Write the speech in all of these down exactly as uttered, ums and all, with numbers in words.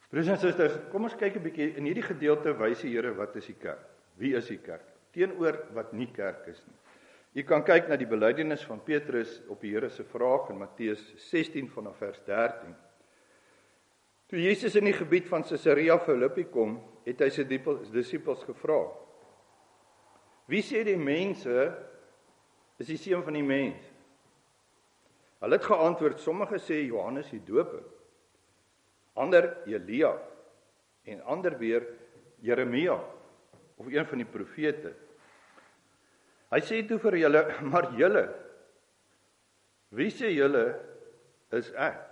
Broers en susters, kom ons kyk 'n bietjie in hierdie gedeelte wys die Here wat is die kerk? Wie is die kerk? Teenoor wat nie kerk is nie. Jy kan kyk na die belydenis van Petrus op die Here se vraag in Matteus sestien vanaf vers dertien. Toe Jesus in die gebied van Caesarea Philippi kom, het hy sy disippels gevra: Wie sê die mense is die seun van die mens? Hulle het geantwoord, sommige sê Johannes die Doper, ander Elia en ander weer Jeremia of een van die profete. Hy sê toe vir julle, maar julle, wie sê julle is ek?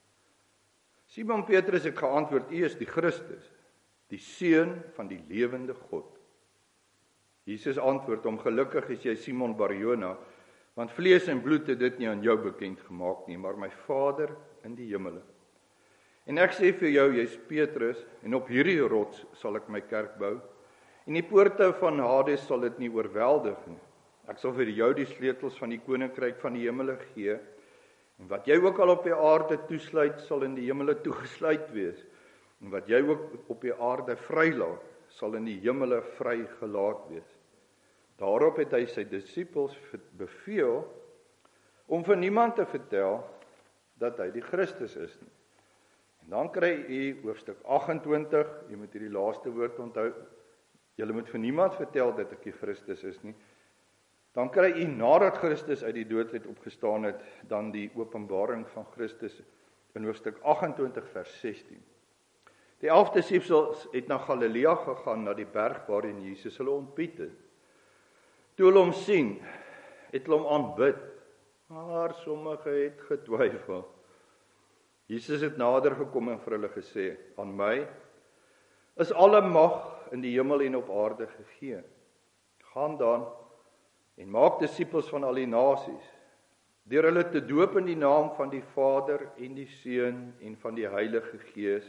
Simon Petrus het geantwoord, U is die Christus, die seun van die lewende God. Jesus antwoord hom, gelukkig is jy Simon Barjona, want vlees en bloed het dit nie aan jou bekend gemaak nie, maar my Vader in die hemele. En ek sê vir jou, jy is Petrus, en op hierdie rots sal ek my kerk bou, en die poorte van Hades sal dit nie oorweldig nie. Ek sal vir jou die sleutels van die koninkryk van die hemele gee, en wat jy ook al op die aarde toesluit, sal in die hemele toegesluit wees, en wat jy ook op die aarde vrylaat, sal in die hemele vrygelaat wees. Daarop het hy sy disippels beveel om vir niemand te vertel dat hy die Christus is nie. En dan kry u hoofstuk agt en twintig, jy moet hierdie laaste woord onthou, julle moet vir niemand vertel dat ek die Christus is nie. Dan kry u nadat Christus uit die dood het opgestaan het, dan die openbaring van Christus in hoofstuk agt en twintig vers sestien. Die elf disippels het na Galilea gegaan, na die berg waarin Jesus hulle ontbied het. Toe hulle hom sien, het hulle hom aanbid, maar sommige het getwyfel. Jesus het nader gekom en vir hulle gesê, aan my is alle mag in die hemel en op aarde gegee. Gaan dan en maak disippels van al die nasies, deur hulle te doop in die naam van die Vader en die Seun en van die Heilige Gees,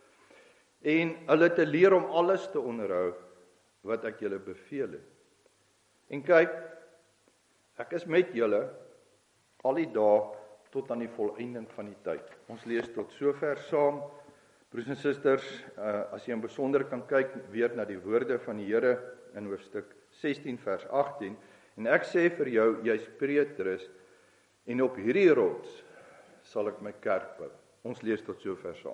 en hulle te leer om alles te onderhou wat ek julle beveel het. En kyk, ek is met julle al die dae tot aan die volëinding van die tyd. Ons lees tot sover saam. Broers en susters, as jy in besonder kan kyk weer na die woorde van die Here in hoofstuk sestien vers agttien, en ek sê vir jou, jy's Petrus, en op hierdie rots sal ek my kerk bou. Ons lees tot sover saam.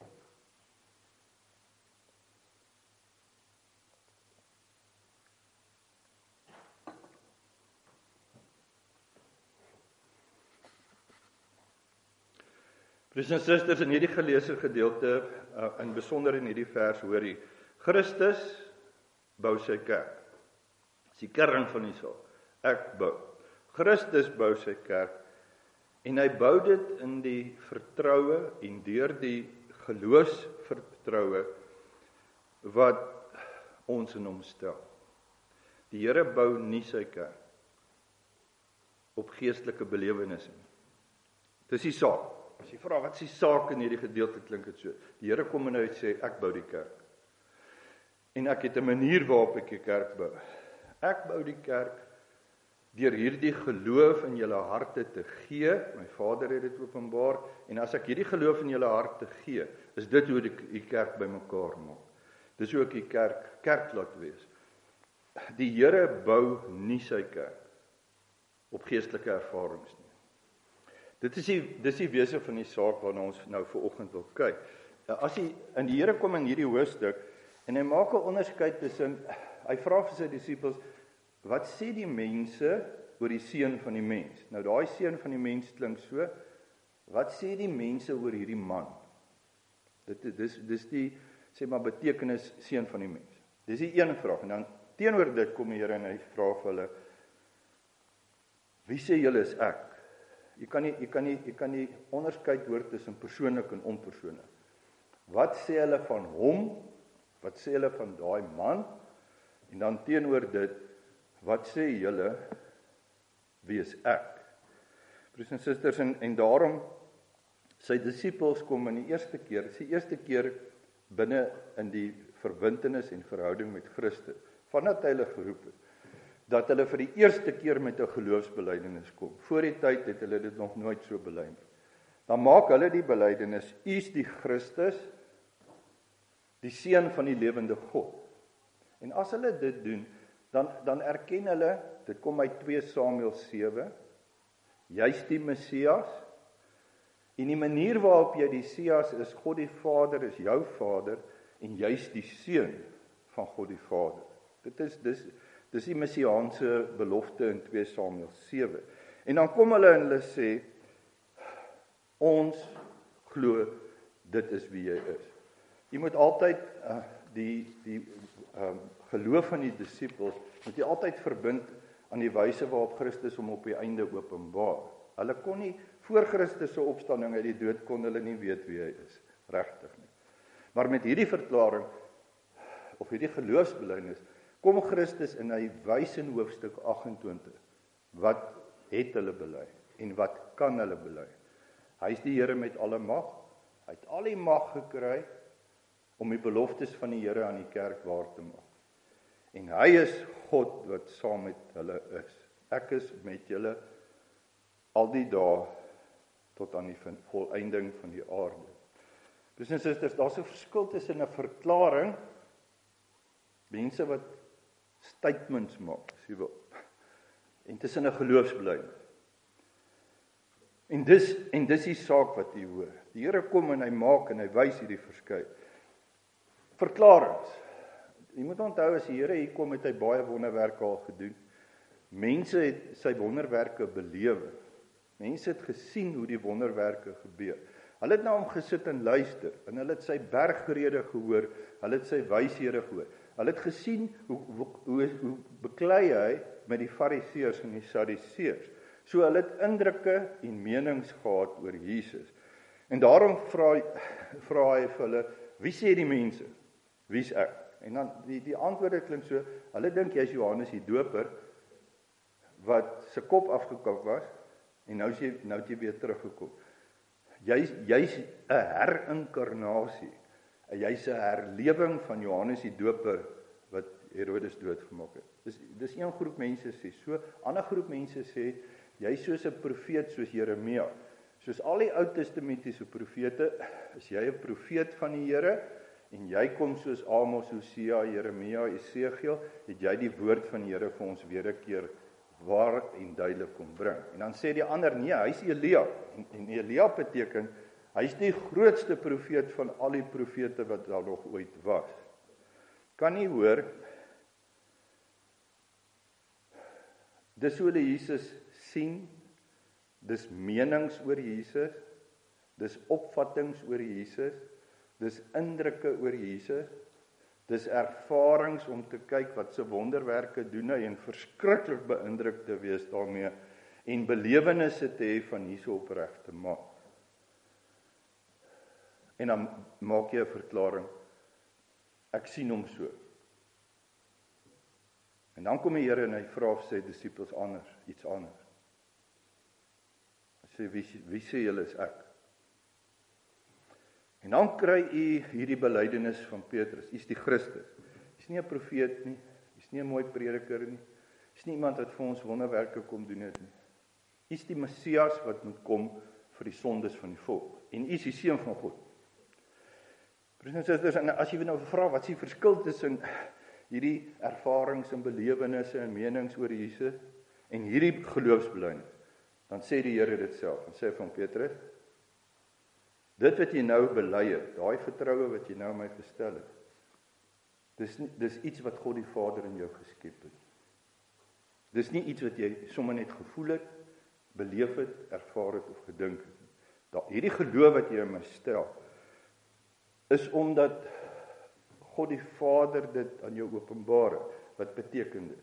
Broers en susters, in hierdie geleesde gedeelte, uh, in besonder in hierdie vers, hoor jy, Christus bou sy kerk. Dis die kern van die saak. Ek bou. Christus bou sy kerk, en hy bou dit in die vertroue en deur die geloofsvertroue wat ons in hom stel. Die Here bou nie sy kerk op geestelike belewennisse nie. Dis die saak. As jy vra, wat is die saak in hierdie gedeelte, klink dit so. Die Here kom en hy sê, ek bou die kerk. En ek het 'n manier waarop ek die kerk bou. Ek bou die kerk deur hierdie geloof in julle harte te gee. My Vader het dit openbaar. En as ek hierdie geloof in julle harte gee, is dit hoe ek die kerk bymekaar maak. Dis hoe ek die kerk kerk laat wees. Die Here bou nie sy kerk op geestelike ervarings nie. Dit is die, dis die wese van die saak waarna ons nou vanoggend wil kyk. As hy in die Here kom in hierdie hoofstuk, en hy maak 'n onderskeid tussen, hy vra vir sy disippels, wat sê die mense oor die seun van die mens? Nou daai seun van die mens klink so, wat sê die mense oor hierdie man? Dit dis dis die, sê maar, betekenis seun van die mens. Dis die een vraag, en dan teenoor dit kom die Here en hy vra vir hulle, wie sê julle is ek? Jy kan nie, jy kan nie, jy kan nie onderskeid hoor tussen persoonlik en onpersoonlik. Wat sê hulle van hom? Wat sê hulle van daai man? En dan teenoor dit, wat sê julle, wie is ek? Broers en susters, en, en daarom, sy disippels kom in die eerste keer, dis die eerste keer binne in die verbintenis en verhouding met Christus, vandat hy hulle geroep het, dat hulle vir die eerste keer met 'n geloofsbelydenis kom. Voor die tyd het hulle dit nog nooit so bely nie. Dan maak hulle die belydenis, U is die Christus, die seun van die lewende God. En as hulle dit doen, dan dan erken hulle, dit kom uit twee Samuel sewe, jy's die Messias, en die manier waarop jy die Messias is, God die Vader is jou Vader, en jy's die seun van God die Vader. Dit is dis dis die messiaanse belofte in twee Samuel sewe. En dan kom hulle en hulle sê, ons glo dit is wie jy is. Jy moet altyd uh, die die um, geloof van die disippels moet jy altyd verbind aan die wyse waarop Christus hom op die einde openbaar. Hulle kon nie voor Christus se opstanding uit die dood kon hulle nie weet wie hy is, regtig nie. Maar met hierdie verklaring of hierdie geloofsbelijdenis kom Christus en hy wys in hoofstuk agt en twintig wat het hulle bely en wat kan hulle bely. Hy is die Here met alle mag. Hy het al die mag gekry om die beloftes van die Here aan die kerk waar te maak. En hy is God wat saam met hulle is. Ek is met julle al die dae tot aan die volëinding van die aarde. Dus en susters, daar's 'n verskil tussen 'n verklaring, mense wat statements maak, as jy wil, en tussen 'n geloofsbelijdenis. En dis en dis die saak wat jy hoor. Die Here kom en hy maak en hy wys hierdie verskil. Verklarings. Jy moet onthou as die Here hier kom het hy baie wonderwerke al gedoen. Mense het sy wonderwerke belewe. Mense het gesien hoe die wonderwerke gebeur. Hulle het na hom gesit en luister en hulle het sy bergrede gehoor, hulle het sy wyshede gehoor. Hulle het gesien hoe hoe hoe, hoe beklei hy met die Fariseërs en die Sadduseërs. So hulle het indrukke en menings gehad oor Jesus. En daarom vra vra hy vir hulle, wie sê die mense? Wie's ek? En dan die die antwoorde klink so, hulle dink jy's Johannes die Doper wat se kop afgekap was en nou is jy nou het jy weer teruggekom. Jy's jy's 'n herinkarnasie. Jy's 'n herlewing van Johannes die Doper wat Herodes doodgemaak het. Dis dis een groep mense sê so, ander groep mense sê jy's soos 'n profeet soos Jeremia. Soos al die Ou Testamentiese profete, is jy 'n profeet van die Here en jy kom soos Amos, Hosea, Jeremia, Esegiel, het jy die woord van die Here vir ons weer 'n keer waar en duidelik kom bring. En dan sê die ander, nee, hy's Elia. En, en Elia beteken, hy's die grootste profeet van al die profete wat daar nog ooit was. Kan nie hoor, dis hoe hulle Jesus sien, dis menings oor Jesus, dis opvattings oor Jesus, dis indrukke oor Jesus, dis ervarings om te kyk wat se wonderwerke doen hy en verskriklik beïndruk te wees daarmee en belewennisse te hê van hierso opreg te maak. En dan maak jy 'n verklaring, ek sien hom so. En dan kom die Here en hy vra vir sy disippels anders, iets anders. Hy sê, wie, wie sê julle is ek? En dan kry u hierdie belydenis van Petrus, hy's die Christus. Hy's nie 'n profeet nie, hy's nie 'n mooi prediker nie, hy's nie iemand wat vir ons wonderwerke kom doen het nie. Hy's die Messias wat moet kom vir die sondes van die volk. En hy's die seun van God. Broers en susters, en as jy nou vra wat is die verskil tussen hierdie ervarings en belewennisse en menings oor Jesus en hierdie geloofsbelijdenis, dan sê die Here dit self. Dan sê hy van Petrus, dit wat jy nou bely het, daai vertroue wat jy nou in my gestel het, dis dis iets wat God die Vader in jou geskep het. Dis nie iets wat jy sommer net gevoel het, beleef het, ervaar het of gedink het. Da, hierdie geloof wat jy in my stel, is omdat God die Vader dit aan jou openbaar het. Wat beteken dit?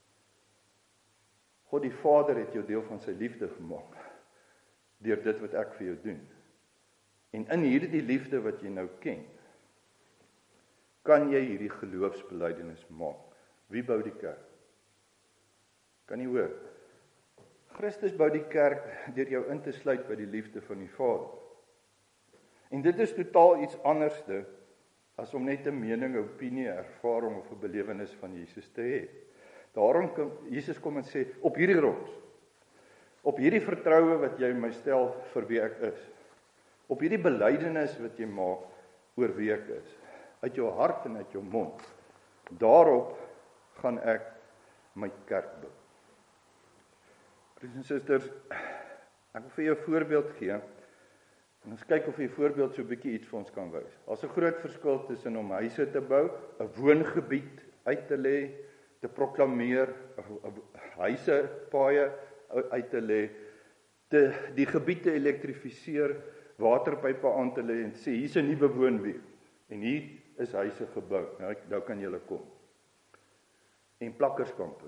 God die Vader het jou deel van sy liefde gemaak, deur dit wat ek vir jou doen. En in hierdie liefde wat jy nou ken, kan jy hierdie geloofsbelijdenis maak. Wie bou die kerk? Kan jy hoor? Christus bou die kerk deur jou in te sluit by die liefde van die Vader. En dit is totaal iets anderste as om net 'n mening, 'n opinie, 'n ervaring of 'n belewenis van Jesus te hê. Daarom kom Jesus kom en sê, op hierdie grond, op hierdie vertroue wat jy in my stel vir wie ek is, op hierdie belydenis wat jy maak oor wie ek is, uit jou hart en uit jou mond. Daarop gaan ek my kerk bou. Broers en susters, ek wil vir jou 'n voorbeeld gee, en ons kyk of die voorbeeld so 'n bietjie iets vir ons kan wys. Daar's 'n groot verskil tussen om huise te bou, 'n woongebied uit te lê, te proklameer, huise, paaie uit te lê, te, die gebied te elektrifiseer, waterpype aan te lê en sê, hier's 'n nuwe woongebied, en hier is huise gebou, nou, nou kan julle kom. En plakkerskampe.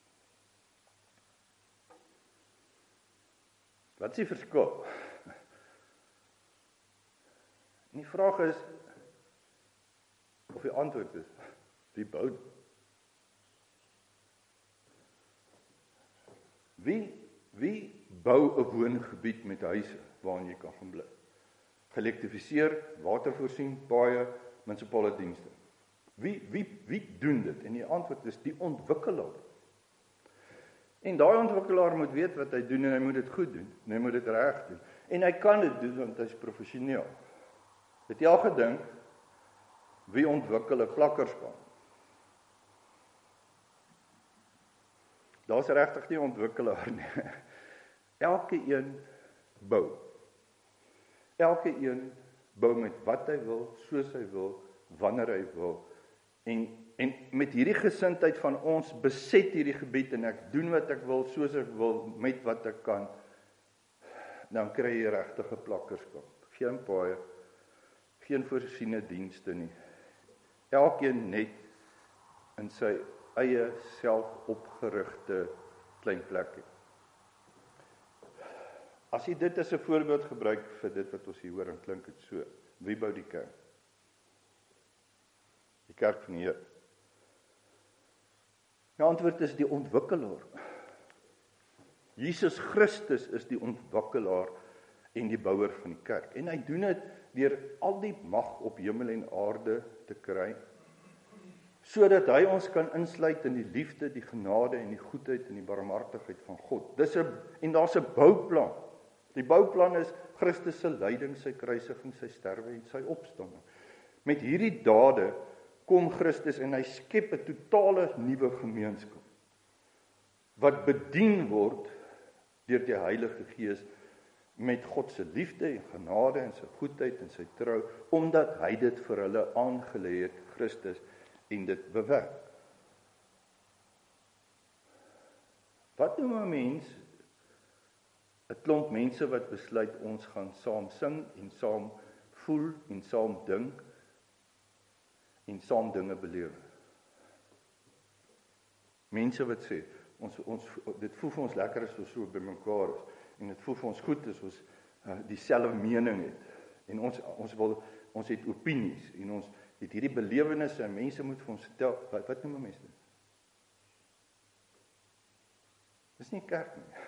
Wat is die verskil? En die vraag is, of die antwoord is, wie bou? Wie, wie bou 'n woongebied met huise waarin jy kan gaan bly? Geelektrifiseer, watervoorsien, paaie, munisipale dienste. Wie, wie, wie doen dit? En die antwoord is die ontwikkelaar. En daai ontwikkelaar moet weet wat hy doen en hy moet dit goed doen. En hy moet dit reg doen. En hy kan dit doen want hy is professioneel. Het jy al gedink, wie ontwikkel 'n plakkerskamp? Daar's regtig nie 'n ontwikkelaar nie. Elke een bou. Elke een bou met wat hy wil, soos hy wil, wanneer hy wil. En, en met hierdie gesindheid van ons beset hierdie gebied en ek doen wat ek wil, soos ek wil, met wat ek kan, dan kry jy regtig 'n plakkerskamp. Geen paaie, geen voorsiene dienste nie. Elkeen net in sy eie selfopgerigte klein plekkie. As jy dit as 'n voorbeeld gebruik vir dit wat ons hier hoor, dan klink dit so. Wie bou die kerk? Die kerk van die Here. Die antwoord is die ontwikkelaar. Jesus Christus is die ontwikkelaar en die bouer van die kerk. En hy doen dit deur al die mag op hemel en aarde te kry, sodat hy ons kan insluit in die liefde, die genade en die goedheid en die barmhartigheid van God. Dis 'n en daar's 'n bouplan. Die bouplan is Christus se lyding, sy kruisiging, sy sterwe en sy opstanding. Met hierdie dade kom Christus en hy skep 'n totale nuwe gemeenskap wat bedien word deur die Heilige Gees met God se liefde en genade en sy goedheid en sy trou, omdat hy dit vir hulle aangelê het, Christus, en dit bewerk. Wat noem 'n mens 'n klomp mense wat besluit ons gaan saam sing en saam voel en saam dink en saam dinge beleef? Mense wat sê, ons ons dit voel vir ons lekker as ons so by mekaar is en dit voel vir ons goed as ons uh, dieselfde mening het en ons ons wil ons het opinies en ons het hierdie belewennisse en mense moet vir ons vertel wat wat noem mense dit? Dis nie kerk nie.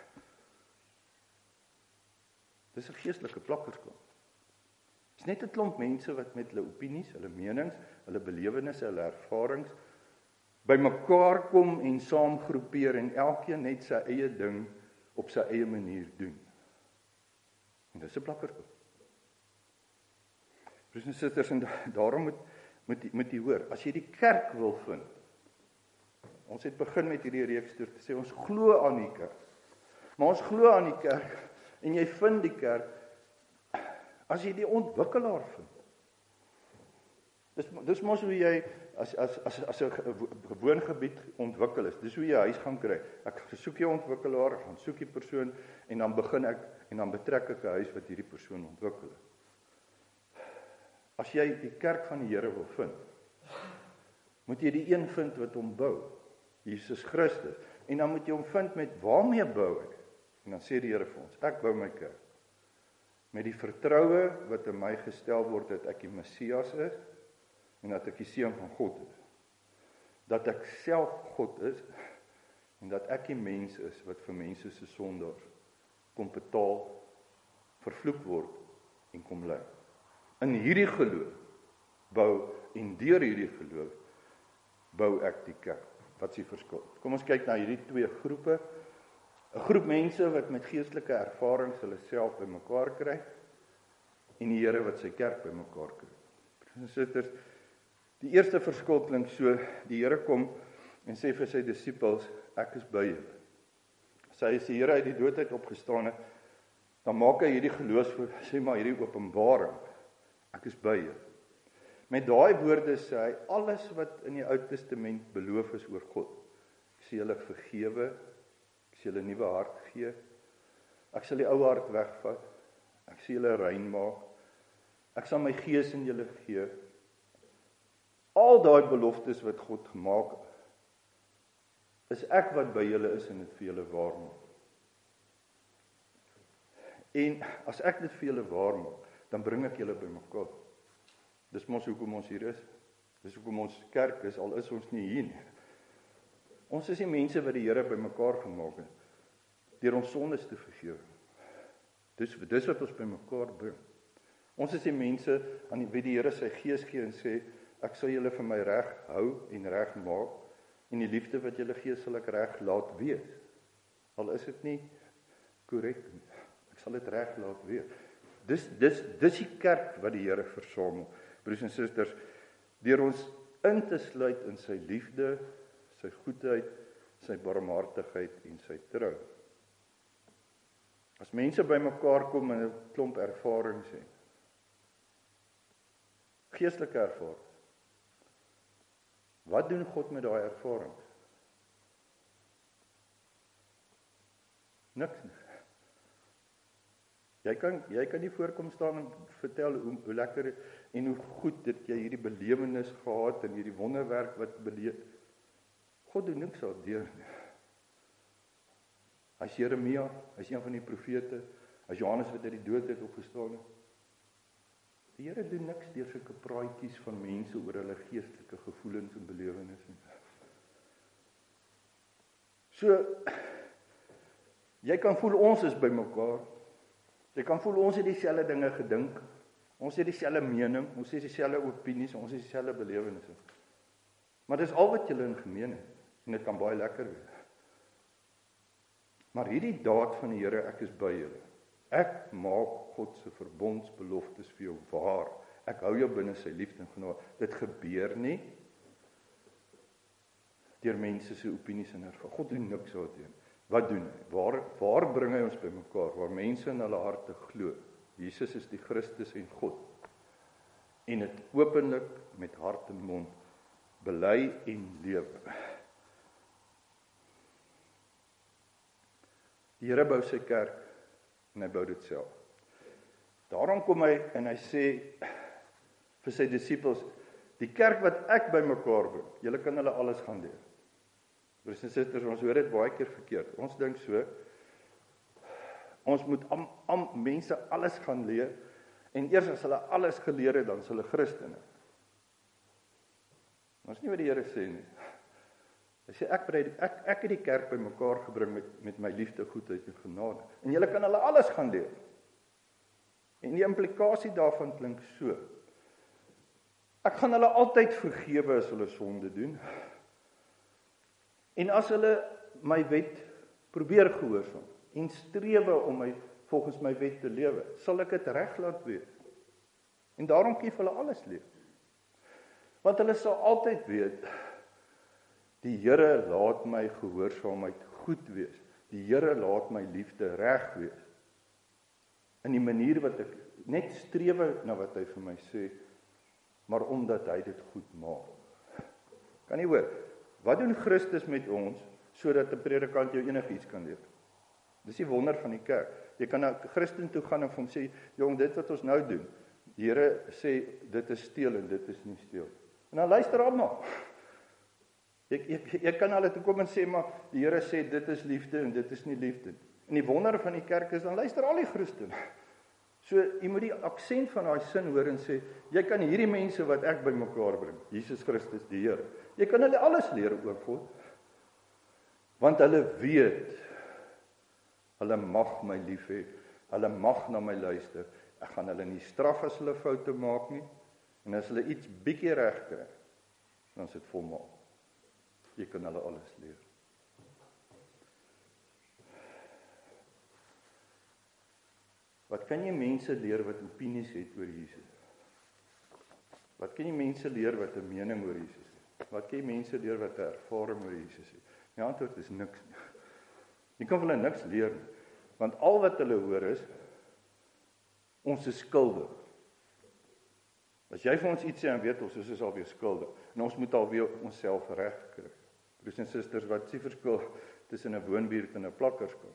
Dis 'n geestelike plakkerskamp. Dis net 'n klomp mense wat met hulle opinies, hulle menings, hulle belewennisse, hulle ervarings by mekaar kom en saam groepeer en elkeen net sy eie ding op sy eie manier doen. En dis 'n plakkerskamp. Broers en susters, en daarom moet moet moet jy hoor, as jy die kerk wil vind. Ons het begin met hierdie reeks deur te sê ons glo aan die kerk. Maar ons glo aan die kerk en jy vind die kerk as jy die ontwikkelaar vind. Dis dis mos hoe jy as as as as 'n woongebied ontwikkel is. Dis hoe jy 'n huis gaan kry. Ek soek jou ontwikkelaar, ek gaan soek die persoon en dan begin ek en dan betrek ek 'n huis wat hierdie persoon ontwikkel. As jy die kerk van die Here wil vind, moet jy die een vind wat hom bou, Jesus Christus. En dan moet jy hom vind met waarmee bou ek? En dan sê die Here vir ons, ek bou my kerk met die vertroue wat in my gestel word dat ek die Messias is en dat ek die seun van God is. Dat ek self God is en dat ek die mens is wat vir mense se sondaars kom betaal, vervloek word en kom ly. In hierdie geloof bou en deur hierdie geloof bou ek die kerk. Wat is die verskil? Kom ons kyk na hierdie twee groepe. 'n Groep mense wat met geestelike ervarings hulle self bymekaar kry en die Here wat sy kerk bymekaar kry. Broers en susters, Die eerste verskil klink so, die Here kom en sê vir sy disippels, ek is by julle. As hy is die Here uit die dood uit opgestaan het, dan maak hy hierdie geloofs, sê maar hierdie openbaring, ek is by julle. Met daai woorde sê hy, alles wat in die Ou Testament beloof is oor God. Ek sê julle vergewe, ek sê julle nuwe hart gee, ek sal die ou hart wegvat, ek sê julle rein maak, ek sal my gees in julle gee. Al daai beloftes wat God gemaak het, is ek wat by julle is en dit vir julle waarmaak. En as ek dit vir julle waarmaak, dan bring ek julle bymekaar. Dis mos hoekom ons hier is. Dis hoekom ons kerk is, al is ons nie hier nie. Ons is die mense wat die Here bymekaar gemaak het, deur ons sondes te vergewe. Dis, dis wat ons bymekaar bring. Ons is die mense aan wie die Here sy gees gee en sê, ek sal julle vir my reg hou en reg maak, en die liefde wat julle gee sal ek reg laat wees. Al is dit nie korrek nie. Ek sal dit reg laat wees. Dis, dis, dis die kerk wat die Here versamel. Broers en susters, deur ons in te sluit in sy liefde, sy goedheid, sy barmhartigheid en sy trou. As mense by mekaar kom en 'n klomp ervarings het, geestelike ervarings, wat doen God met daai ervarings? Niks nie. Jy kan, jy kan nie voorkom staan en vertel hoe, hoe lekker en hoe goed dit jy hierdie belewenis gehad en hierdie wonderwerk wat beleef. God doen niks daardeur nie. As Jeremia, as een van die profete, as Johannes wat uit die dood uit opgestaan het. Die Here doen niks deur sulke praatjies van mense oor hulle geestelike gevoelens en belewennisse. So, jy kan voel ons is by mekaar. Jy kan voel ons het dieselfde dinge gedink. Ons het dieselfde mening, ons het dieselfde opinies, ons het dieselfde belewennisse. Maar dis al wat julle in gemeen het. En dit kan baie lekker wees. Maar hierdie daad van die Here, ek is by julle. Ek maak God se verbondsbeloftes vir jou waar. Ek hou jou binne sy liefde en genade. Dit gebeur nie deur mense se opinies en ervaring. God doen niks daarteen. Wat doen hy? Waar, waar bring hy ons by mekaar? Waar mense in hulle harte glo. Jesus is die Christus en God. En dit openlik met hart en mond bely en lewe. Die Here bou sy kerk en hy bou dit self. Daarom kom hy en hy sê vir sy disippels, die kerk wat ek by mekaar bring, julle kan hulle alles gaan leer. Broers en susters, ons hoor dit baie keer verkeerd. Ons dink so, ons moet am, am, mense alles gaan leer, en eers as hulle alles geleer het, dan is hulle Christene. Ons is nie wat die Here sê nie. Hy sê, ek, ek, ek het die kerk by mekaar gebring met, met my liefde, goedheid en genade. En julle kan hulle alles gaan leer. En die implikasie daarvan klink so. Ek gaan hulle altyd vergewe as hulle sonde doen. En as hulle my wet probeer gehoorsaam en strewe om my volgens my wet te lewe, sal ek dit reg laat wees. En daarom kies hulle alles leer. Want hulle sal altyd weet, die Here laat my gehoorsaamheid goed wees. Die Here laat my liefde reg wees. In die manier wat ek net strewe na wat hy vir my sê, maar omdat hy dit goed maak. Kan jy hoor? Wat doen Christus met ons, sodat 'n predikant jou enigiets kan leer? Dis die wonder van die kerk. Jy kan na Christen toe gaan en hom sê, jong, dit wat ons nou doen, die Here sê, dit is steel en dit is nie steel. En dan luister almal. Ek, ek, ek kan hulle toe kom en sê, maar die Here sê, dit is liefde en dit is nie liefde. En die wonder van die kerk is, dan luister al die Christen. So, jy moet die aksent van daai sin hoor en sê, jy kan hierdie mense wat ek by mekaar bring, Jesus Christus die Here, jy kan hulle alles leer oor God, want hulle weet, hulle mag my lief hê, hulle mag na my luister, ek gaan hulle nie straf as hulle foute maak nie, en as hulle iets bietjie reg kry, dan is dit volmaak. Jy kan hulle alles leer. Wat kan jy mense leer wat opinies het oor Jesus? Wat kan jy mense leer wat 'n mening oor Jesus het? Wat kan jy mense leer wat 'n ervaring oor Jesus het? Die antwoord is niks nie. Jy kan hulle niks leer nie, want al wat hulle hoor is, ons is skuldig. As jy vir ons iets sê, dan weet ons, ons is alweer skuldig, en ons moet alweer onsself regkry. Broers en susters, wat is die verskil tussen 'n woonbuurt en 'n plakkerskamp?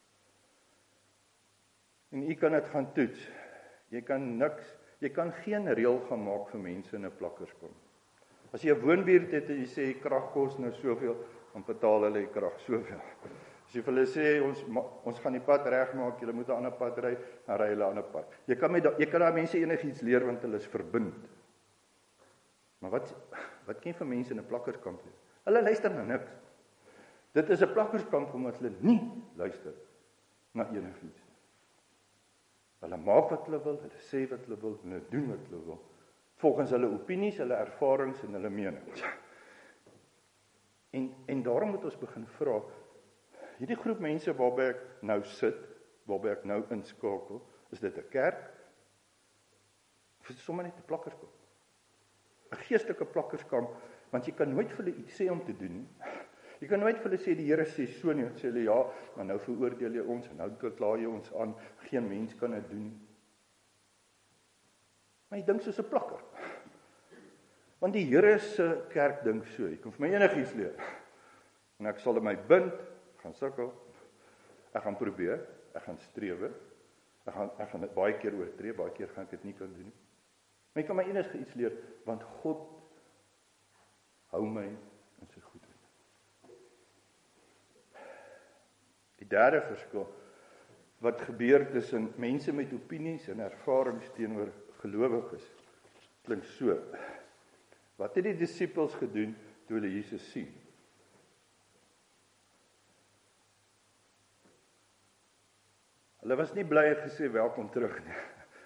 En jy kan dit gaan toets. Jy kan niks, jy kan geen reël gaan maak vir mense in 'n plakkerskamp. As jy 'n woonbuurt het en jy sê die krag kos nou soveel, dan betaal hulle die krag soveel. As jy vir hulle sê ons ons gaan die pad regmaak, julle moet 'n ander pad ry, dan ry hulle 'n ander pad. Jy kan met jy kan daai mense enigiets leer want hulle is verbind. Maar wat wat kan jy vir mense in 'n plakkerskamp leer? Hulle luister na niks. Dit is 'n plakkerskamp omdat hulle nie luister na enigiets. Hulle maak wat hulle wil, hulle sê wat hulle wil, hulle doen wat hulle wil, volgens hulle opinies, hulle ervarings en hulle menings. En, en daarom moet ons begin vra, hierdie groep mense waarby ek nou sit, waarby ek nou inskakel, is dit 'n kerk? Of is dit sommer net 'n plakkerskamp? 'n Geestelike plakkerskamp, want jy kan nooit vir hulle iets sê om te doen nie. Jy kan nooit vir hulle sê, die Here sê so nie, sê hulle ja, maar nou veroordeel jy ons, en nou kla jy ons aan, geen mens kan dit doen nie. Maar jy dink soos 'n plakker. Want die Here se kerk dink so, jy kan vir my enigiets leer. En ek sal in my bind, gaan sukkel, ek gaan probeer, ek gaan strewe, ek gaan, ek gaan dit baie keer oortree, baie keer gaan ek dit nie kan doen nie. Maar jy kan my enige iets leer, want God hou my in sy goedheid. Die derde verskil, wat gebeur tussen mense met opinies en ervarings teenoor gelowiges, klink so. Wat het die disippels gedoen toe hulle Jesus sien? Hulle was nie bly en gesê welkom terug nie.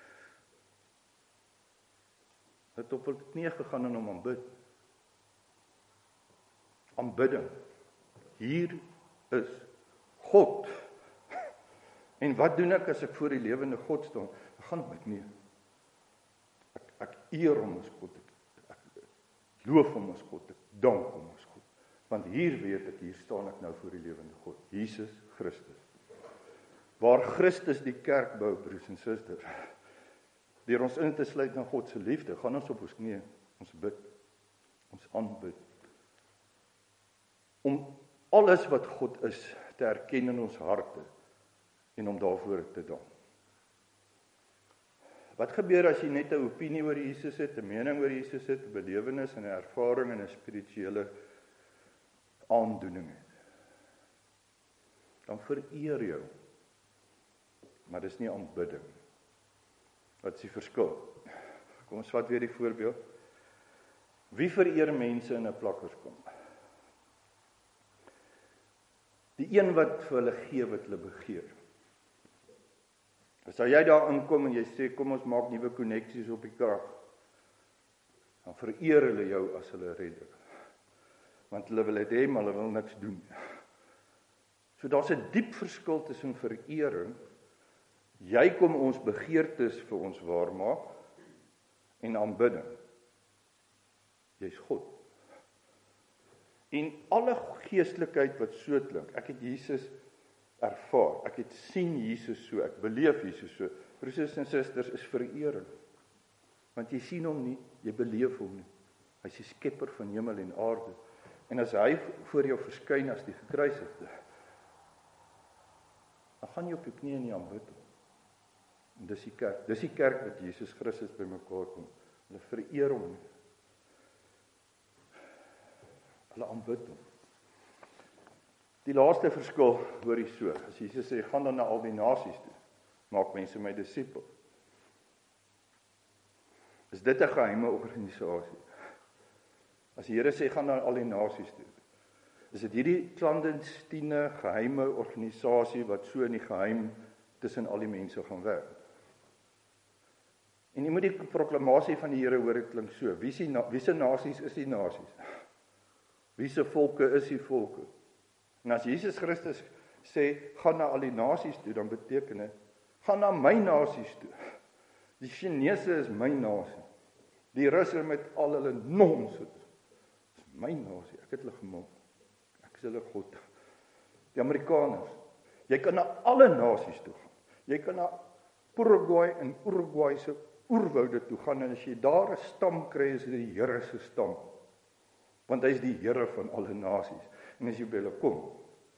Hulle het op hul knieë gegaan en hom aanbid. Aanbidding. Hier is God. En wat doen ek as ek voor die lewende God staan? Ek gaan op my knieë. Ek, ek eer hom as God. Ek, ek loof hom as God. Ek dank hom as God. Want hier weet ek, hier staan ek nou voor die lewende God. Jesus Christus. Waar Christus die kerk bou, broers en susters, deur ons in te sluit na God se liefde, gaan ons op ons knieë, ons bid, ons aanbid, om alles wat God is te erken in ons harte, en om daarvoor te dank. Wat gebeur as jy net 'n opinie oor Jesus het, 'n mening oor Jesus het, 'n belewenis en 'n ervaring en 'n spirituele aandoening het? Dan vereer jou. Maar dis nie aanbidding. Wat is die verskil? Kom ons vat weer die voorbeeld. Wie vereer mense in 'n plakkerskamp? Die een wat vir hulle gee wat hulle begeer. As jy daar inkom en jy sê, kom ons maak nuwe koneksies op die krag, dan vereer hulle jou as hulle redder. Want hulle wil dit hê, maar hulle wil niks doen. So daar's 'n diep verskil tussen verering, jy kom ons begeertes vir ons waarmaak, en aanbidding. Jy's God. En alle geestelikheid wat so klink, ek het Jesus ervaar, ek het sien Jesus so, ek beleef Jesus so, broers en susters, is verering. Want jy sien hom nie, jy beleef hom nie. Hy is die skepper van hemel en aarde. En as hy voor jou verskyn as die gekruisigde, dan gaan jy op jou knieë en jy aanbid hom. En dis die kerk, dis die kerk wat Jesus Christus bymekaar kom. Hulle vereer hom nie. Hulle aanbid hom. Die laaste verskil hoor jy so, as Jesus sê, gaan dan na al die nasies toe, maak mense my disipel. Is dit 'n geheime organisasie? As die Here sê, gaan na al die nasies toe, is dit hierdie clandestine geheime organisasie wat so in die geheim tussen al die mense gaan werk? En jy moet die proklamasie van die Here hoor, dit klink so, wie se na, wie se nasies is die nasies? Wie se volke is die volke? En as Jesus Christus sê, gaan na al die nasies toe, dan beteken dit, gaan na my nasies toe. Die Chinese is my nasie. Die Russe met al hulle nonsens. Dis my nasie, ek het hulle gemaak. Ek is hulle God. Die Amerikaners. Jy kan na alle nasies toe gaan. Jy kan na Paraguay en Uruguay se oerwoude toe gaan en as jy daar 'n stam kry, is dit die Here se stam. Want hy is die Here van alle nasies. En as jy by hulle kom,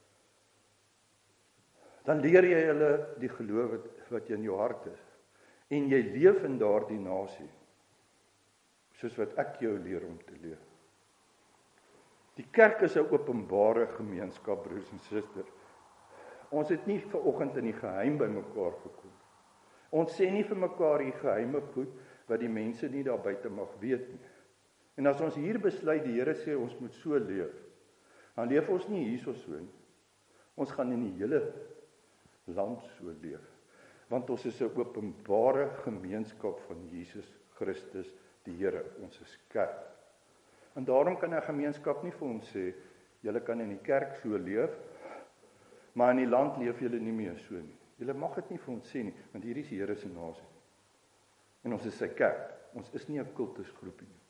dan leer jy hulle die geloof wat, wat in jou hart is. En jy leef in daardie nasie, soos wat ek jou leer om te leef. Die kerk is 'n openbare gemeenskap, broers en susters. Ons het nie vanoggend in die geheim by mekaar gekom. Ons sê nie vir mekaar die geheime goed, wat die mense nie daar buite mag weet nie. En as ons hier besluit, die Here sê ons moet so leef, dan leef ons nie hierso so nie. Ons gaan in die hele land so leef. Want ons is 'n openbare gemeenskap van Jesus Christus, die Here, ons is kerk. En daarom kan 'n gemeenskap nie vir ons sê, julle kan in die kerk so leef, maar in die land leef julle nie meer so nie. Julle mag dit nie vir ons sê nie, want hier is die Here se nasie. En ons is sy kerk. Ons is nie 'n kultusgroepie nie.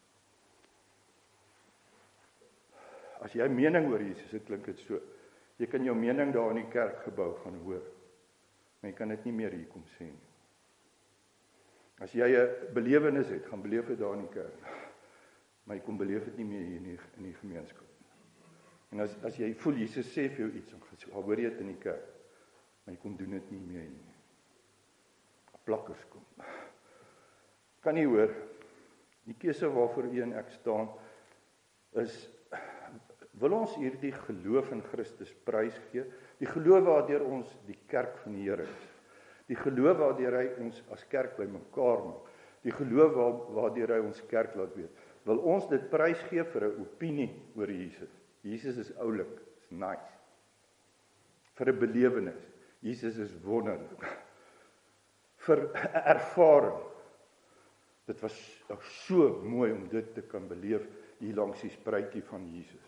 As jy mening oor Jesus, dit klink dit so. Jy kan jou mening daar in die kerkgebou gaan hoor, maar jy kan dit nie meer hier kom sê nie. As jy 'n belewenis het, gaan beleef dit daar in die kerk. Maar jy kom beleef dit nie meer hier in die, in die gemeenskap. En as, as jy voel, Jesus sê vir jou iets, dan hoor jy dit in die kerk, maar jy kom doen dit nie meer nie. Plakkers kom. Kan nie hoor, die keuse waarvoor u en ek staan, is, wil ons hierdie geloof in Christus prys gee, die geloof waardeur ons die kerk van die Here is, die geloof waardeur hy ons as kerk by mekaar maak, die geloof waardeur hy ons kerk laat weet, wil ons dit prys gee vir 'n opinie oor Jesus. Jesus is oulik, is nice. Vir 'n belewenis, Jesus is wonderlik. Vir 'n ervaring, dit was so mooi om dit te kan beleef hier langs die spruitjie van Jesus.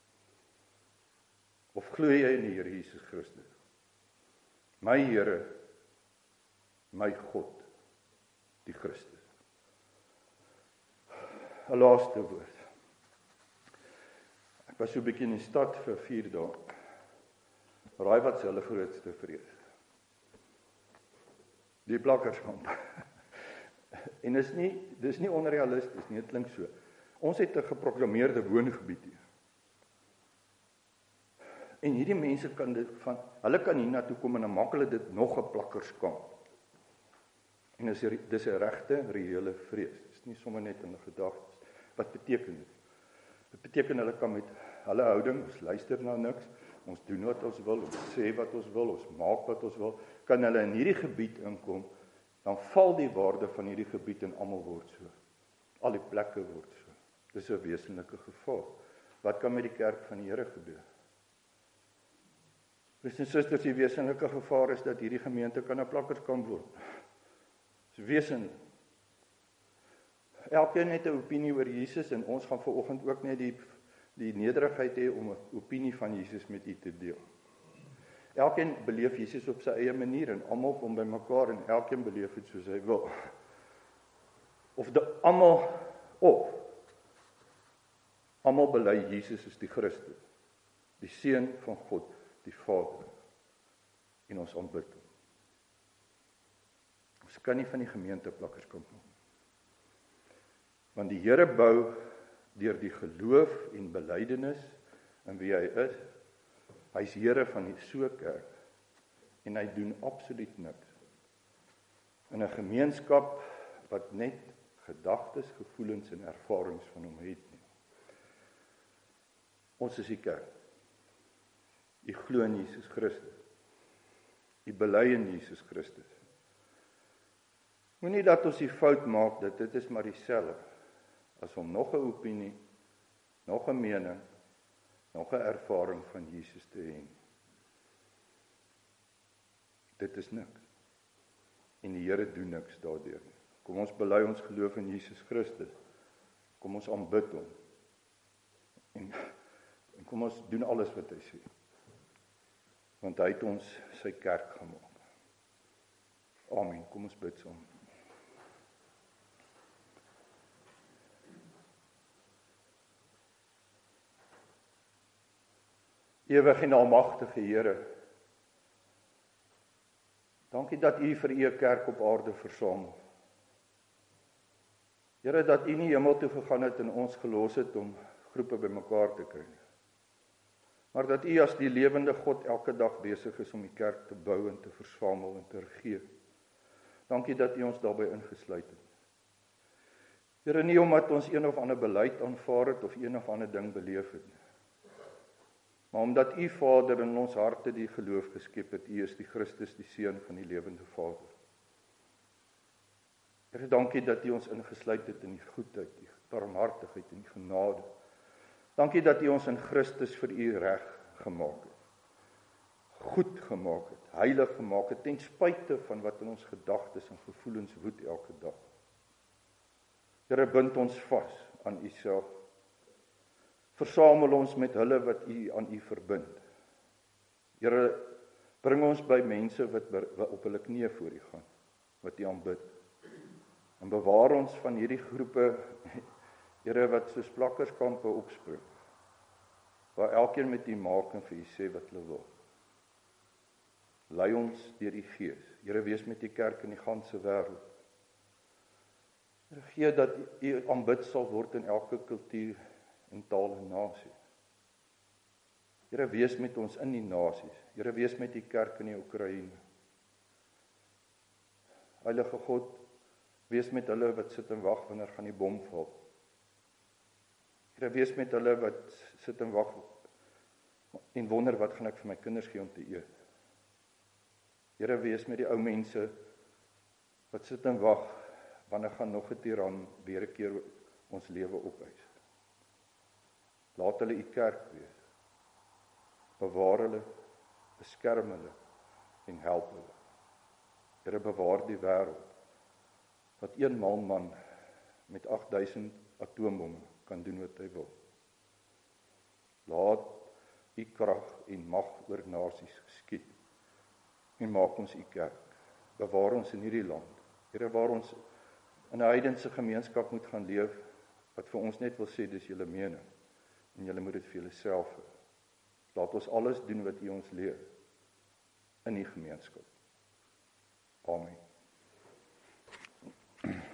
Of glo jy in die Here Jesus Christus? My Here, my God, die Christus. 'n Laaste woord. Ek was so 'n bietjie in die stad vir vier dae. Raai wat se hulle grootste vrees? Die plakkerskamp. En is nie, dis nie onrealisties nie, dit klink so. Ons het 'n geproklaameerde woongebied hier. En hierdie mense kan dit van, hulle kan hier na toe kom en dan maak hulle dit nog 'n plakkerskamp. En dis dis 'n regte reële vrees. Dis nie sommer net in 'n gedagtes. Wat beteken dit? Dit beteken hulle kan met hulle houding, ons luister na niks, ons doen wat ons wil, ons sê wat ons wil, ons maak wat ons wil, kan hulle in hierdie gebied inkom, dan val die waarde van hierdie gebied en almal word so. Al die plekke word so. Dis 'n wesenlike gevaar. Wat kan met die kerk van die Here gebeur? Broers en susters, die wesenlike gevaar is dat hierdie gemeente kan 'n plakkerskamp word. Dis wesenlik. Elkeen het 'n opinie oor Jesus en ons gaan vanoggend ook net die die nederigheid hê om 'n opinie van Jesus met u te deel. Elkeen beleef Jesus op sy eie manier en almal kom by mekaar en elkeen beleef dit soos hy wil. Of de almal of almal bely Jesus is die Christus, die seun van God, die Vader. En ons aanbid hom. Ons kan nie van die gemeente plakkerskamp maak. Want die Here bou deur die geloof en belydenis in wie hy is. Hy is Here van die so kerk en hy doen absoluut niks in 'n gemeenskap wat net gedagtes, gevoelens en ervarings van hom het nie. Ons is die kerk. U glo in Jesus Christus. U bely in Jesus Christus. Moenie dat ons die fout maak dat dit is maar dieselfde as om nog 'n opinie, nog 'n mening, nog 'n ervaring van Jesus te hê. Dit is niks. En die Here doen niks daardeur nie. Kom ons bely ons geloof in Jesus Christus. Kom ons aanbid hom. En, en kom ons doen alles wat hy sê. Want hy het ons sy kerk gemaak. Amen. Kom ons bid saam. Ewig en almagtige Here, dankie dat U vir U kerk op aarde versamel. Here, dat U nie hemel toe gegaan het en ons gelos het om groepe bymekaar te kry nie. Maar dat U as die lewende God elke dag besig is om die kerk te bou en te versamel en te regeer. Dankie dat U ons daarbey ingesluit het. Here, nie omdat ons een of ander beleid aanvaar het of een of ander ding beleef het nie. Maar omdat U Vader in ons harte die geloof geskep het, U is die Christus, die Seun van die lewende Vader. Here, dankie dat U ons ingesluit het in die goedheid, die barmhartigheid en die genade. Dankie dat U ons in Christus vir U reg gemaak het. Goed gemaak het, heilig gemaak het, ten spyte van wat in ons gedagtes en gevoelens woed elke dag. Here, bind ons vas aan U self. Versamel ons met hulle wat U aan U verbind. Here, bring ons by mense wat op hulle knieë voor U gaan, wat U aanbid. En bewaar ons van hierdie groepe, Here, wat soos plakkerskampe opspring, waar elkeen met U maak en vir U sê wat hulle wil. Lei ons deur die Gees. Here, wees met die kerk in die ganse wêreld. Here, gee dat U aanbid sal word in elke kultuur en taal en nasie. Here, wees met ons in die nasies. Here, wees met die kerk in die Oekraïne. Heilige God, wees met hulle wat sit en wag wanneer gaan die bom val. Here, wees met hulle wat sit en wag en wonder wat gaan ek vir my kinders gee om te eet. Here, wees met die ou mense wat sit en wag wanneer gaan nog 'n tiran weer 'n keer ons lewe opeis. Laat hulle U kerk wees. Bewaar hulle, beskerm hulle en help hulle. Here, bewaar die wêreld dat een man met agt duisend atoombomme kan doen wat hy wil. Laat U krag en mag oor nasies geskied en maak ons U kerk. Bewaar ons in hierdie land. Here, waar ons in 'n heidense gemeenskap moet gaan leef, wat vir ons net wil sê, dis julle mening, en julle moet dit vir julleself hou. Laat ons alles doen wat U ons leer, in die gemeenskap. Amen.